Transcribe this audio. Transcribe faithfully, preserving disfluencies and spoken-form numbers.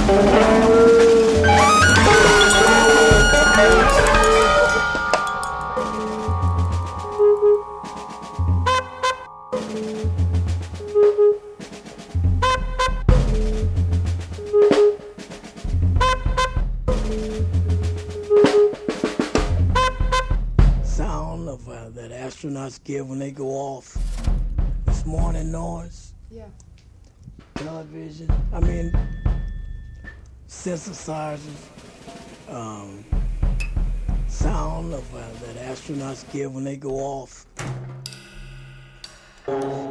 Sound of uh, that astronauts give when they go off. This morning noise. Yeah. Television. I mean, synthesizers. Um, sound of uh, that astronauts give when they go off.